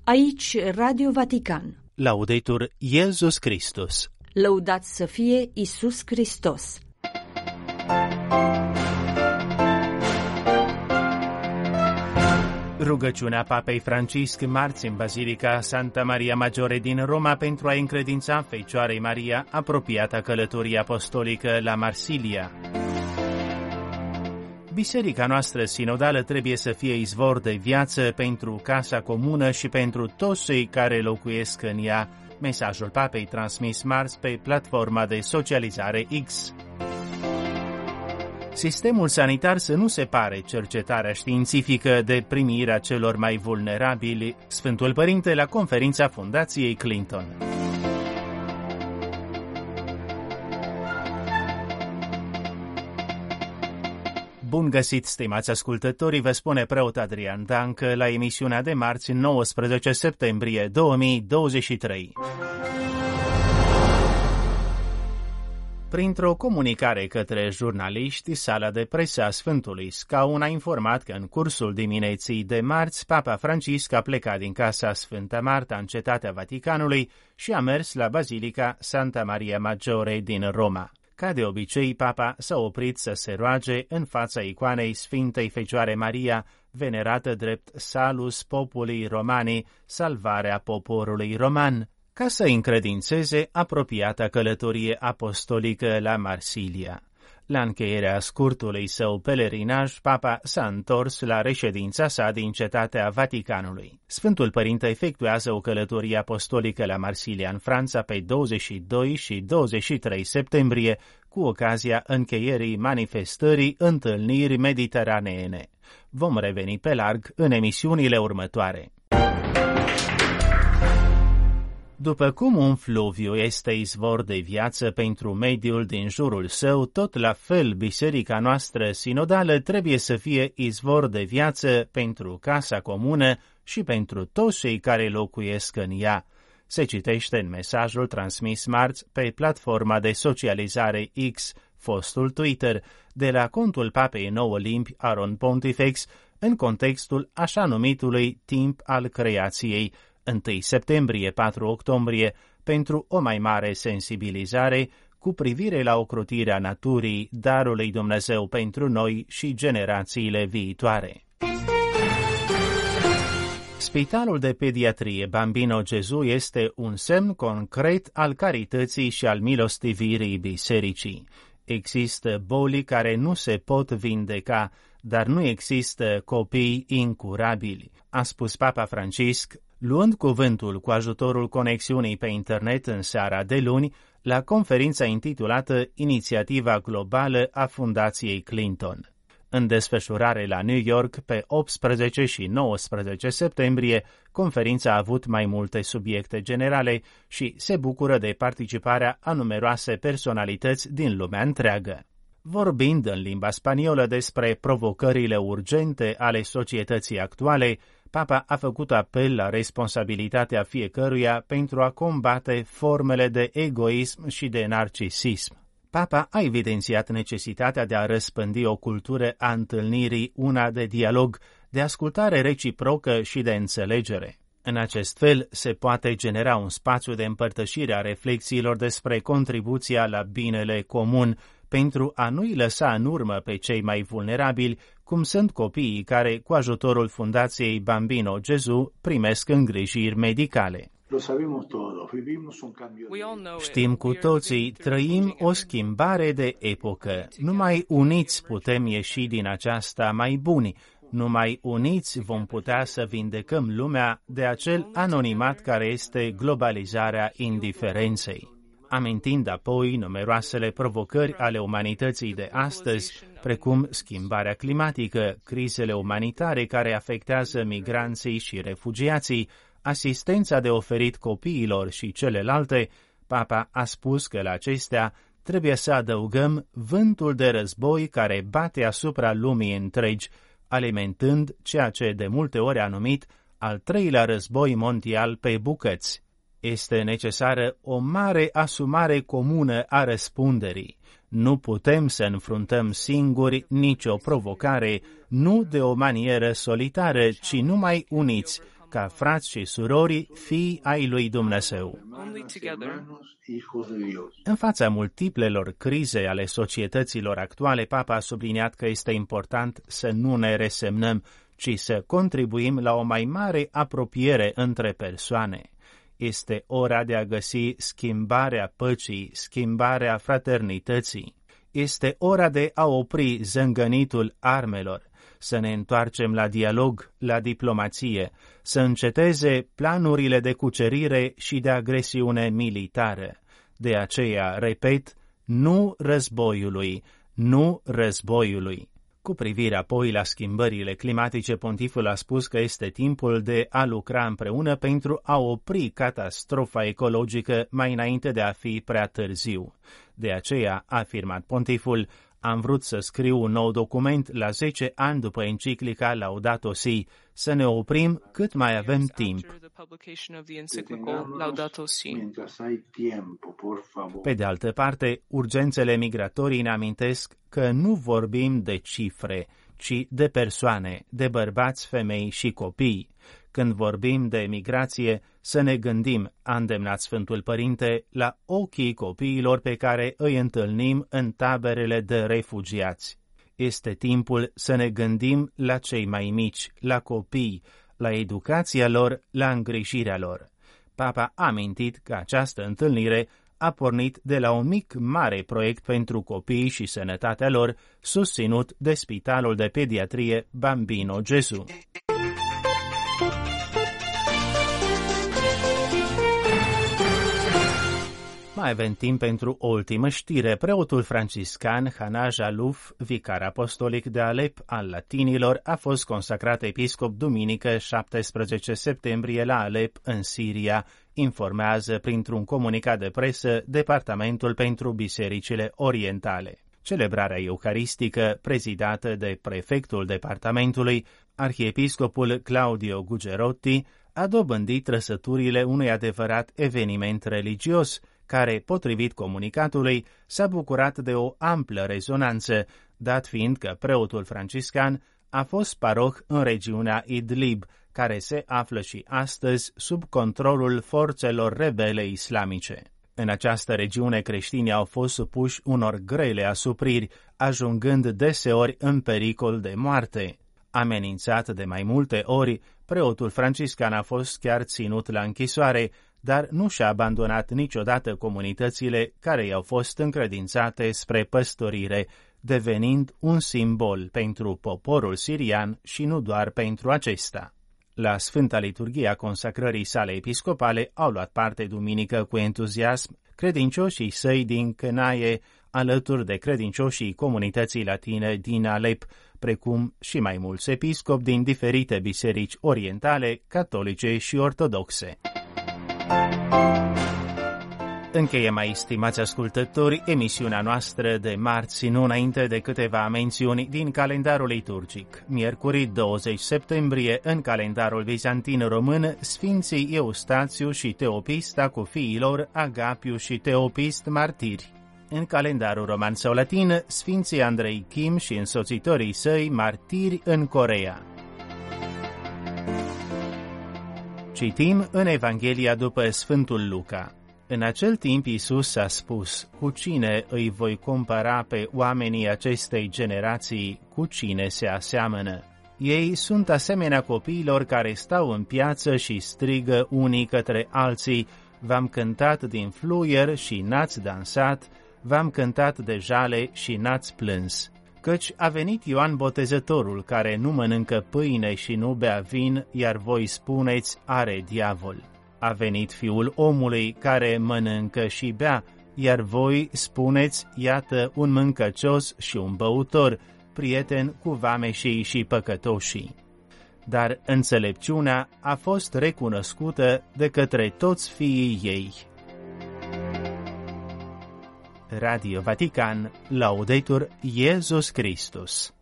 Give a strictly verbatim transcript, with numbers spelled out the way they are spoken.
Aici Radio Vatican. Laudetur Iesus Christus. Lăudat să fie Iisus Hristos. Rugăciunea Papei Francisc marți în Bazilica Santa Maria Maggiore din Roma pentru a încredința Fecioarei Maria apropiata călătorie apostolică la Marsilia. Biserica noastră sinodală trebuie să fie izvor de viață pentru casa comună și pentru toți cei care locuiesc în ea. Mesajul Papei transmis marți pe platforma de socializare X. Sistemul sanitar să nu separe cercetarea științifică de primirea celor mai vulnerabili, Sfântul Părinte la conferința Fundației Clinton. Bun găsit, stimați ascultătorii, vă spune preot Adrian Dancă la emisiunea de marți, nouăsprezece septembrie două mii douăzeci și trei. Printr-o comunicare către jurnaliști, sala de presă a Sfântului Scaun a informat că în cursul dimineții de marți, Papa Francisc a plecat din casa Sfânta Marta în Cetatea Vaticanului și a mers la Bazilica Santa Maria Maggiore din Roma. Ca de obicei, Papa s-a oprit să se roage în fața icoanei Sfintei Fecioare Maria, venerată drept Salus Populi Romani, salvarea poporului roman, ca să încredințeze apropiata călătorie apostolică la Marsilia. La încheierea scurtului său pelerinaj, Papa s-a întors la reședința sa din Cetatea Vaticanului. Sfântul Părinte efectuează o călătorie apostolică la Marsilia în Franța pe douăzeci și doi și douăzeci și trei septembrie, cu ocazia încheierii manifestării Întâlniri Mediteraneene. Vom reveni pe larg în emisiunile următoare. După cum un fluviu este izvor de viață pentru mediul din jurul său, tot la fel biserica noastră sinodală trebuie să fie izvor de viață pentru casa comună și pentru toți cei care locuiesc în ea. Se citește în mesajul transmis marți pe platforma de socializare X, fostul Twitter, de la contul Papei Nouă Limbi Aron Pontifex, în contextul așa numitului timp al creației, întâi septembrie - patru octombrie, pentru o mai mare sensibilizare cu privire la ocrotirea naturii, darul lui Dumnezeu pentru noi și generațiile viitoare. Spitalul de pediatrie Bambino Gesù este un semn concret al carității și al milostivirii bisericii. Există boli care nu se pot vindeca, dar nu există copii incurabili, a spus Papa Francisc, luând cuvântul cu ajutorul conexiunii pe internet în seara de luni, la conferința intitulată Inițiativa Globală a Fundației Clinton. În desfășurare la New York pe optsprezece și nouăsprezece septembrie, conferința a avut mai multe subiecte generale și se bucură de participarea a numeroase personalități din lumea întreagă. Vorbind în limba spaniolă despre provocările urgente ale societății actuale, Papa a făcut apel la responsabilitatea fiecăruia pentru a combate formele de egoism și de narcisism. Papa a evidențiat necesitatea de a răspândi o cultură a întâlnirii, una de dialog, de ascultare reciprocă și de înțelegere. În acest fel se poate genera un spațiu de împărtășire a reflexiilor despre contribuția la binele comun, pentru a nu-i lăsa în urmă pe cei mai vulnerabili, cum sunt copiii care, cu ajutorul Fundației Bambino Gesù, primesc îngrijiri medicale. Știm cu toții, trăim o schimbare de epocă. Numai uniți putem ieși din aceasta mai buni. Numai uniți vom putea să vindecăm lumea de acel anonimat care este globalizarea indiferenței. Amintind apoi numeroasele provocări ale umanității de astăzi, precum schimbarea climatică, crizele umanitare care afectează migranții și refugiații, asistența de oferit copiilor și celelalte, Papa a spus că la acestea trebuie să adăugăm vântul de război care bate asupra lumii întregi, alimentând ceea ce de multe ori a numit al treilea război mondial pe bucăți. Este necesară o mare asumare comună a răspunderii. Nu putem să înfruntăm singuri nicio provocare, nu de o manieră solitară, ci numai uniți, ca frați și surori, fii ai lui Dumnezeu. În fața multiplelor crize ale societăților actuale, Papa a subliniat că este important să nu ne resemnăm, ci să contribuim la o mai mare apropiere între persoane. Este ora de a găsi schimbarea păcii, schimbarea fraternității. Este ora de a opri zângănitul armelor, să ne întoarcem la dialog, la diplomație, să înceteze planurile de cucerire și de agresiune militară. De aceea, repet, nu războiului, nu războiului. Cu privire apoi la schimbările climatice, pontiful a spus că este timpul de a lucra împreună pentru a opri catastrofa ecologică mai înainte de a fi prea târziu. De aceea, a afirmat pontiful, am vrut să scriu un nou document la zece ani după enciclica Laudato Si, să ne oprim cât mai avem timp. Pe de altă parte, urgențele migratorii ne amintesc că nu vorbim de cifre, ci de persoane, de bărbați, femei și copii. Când vorbim de migrație, să ne gândim, a îndemnat Sfântul Părinte, la ochii copiilor pe care îi întâlnim în taberele de refugiați. Este timpul să ne gândim la cei mai mici, la copii, la educația lor, la îngrijirea lor. Papa a amintit că această întâlnire a pornit de la un mic mare proiect pentru copii și sănătatea lor, susținut de Spitalul de Pediatrie Bambino Gesù. Mai avem timp pentru o ultimă știre. Preotul franciscan Hana Jaluf, vicar apostolic de Alep al latinilor, a fost consacrat episcop duminică șaptesprezece septembrie la Alep, în Siria, informează printr-un comunicat de presă Departamentul pentru Bisericile Orientale. Celebrarea eucaristică, prezidată de prefectul departamentului, arhiepiscopul Claudio Gugerotti, a dobândit trăsăturile unui adevărat eveniment religios, care, potrivit comunicatului, s-a bucurat de o amplă rezonanță, dat fiind că preotul franciscan a fost paroh în regiunea Idlib, care se află și astăzi sub controlul forțelor rebele islamice. În această regiune creștinii au fost supuși unor grele asupriri, ajungând deseori în pericol de moarte. Amenințat de mai multe ori, preotul franciscan a fost chiar ținut la închisoare, dar nu și-a abandonat niciodată comunitățile care i-au fost încredințate spre păstorire, devenind un simbol pentru poporul sirian și nu doar pentru acesta. La Sfânta Liturghie a consacrării sale episcopale au luat parte duminică cu entuziasm credincioșii săi din Cănaie, alături de credincioșii comunității latine din Alep, precum și mai mulți episcopi din diferite biserici orientale, catolice și ortodoxe. Încheiem mai, stimați ascultători, emisiunea noastră de marți, nu înainte de câteva mențiuni din calendarul liturgic. Miercuri douăzeci septembrie, în calendarul bizantin român, Sfinții Eustațiu și Teopista cu fiilor Agapiu și Teopist martiri. În calendarul roman sau latin, Sfinții Andrei Chim și însoțitorii săi martiri în Coreea. Citim în Evanghelia după Sfântul Luca. În acel timp Iisus a spus, cu cine îi voi compara pe oamenii acestei generații, cu cine se aseamănă? Ei sunt asemenea copiilor care stau în piață și strigă unii către alții, v-am cântat din fluier și n-ați dansat, v-am cântat de jale și n-ați plâns. Căci a venit Ioan Botezătorul, care nu mănâncă pâine și nu bea vin, iar voi spuneți, are diavol. A venit Fiul omului, care mănâncă și bea, iar voi spuneți, iată un mâncăcios și un băutor, prieten cu vameșii și păcătoșii. Dar înțelepciunea a fost recunoscută de către toți fiii ei. Radio Vatican, Laudetur Iesus Christus.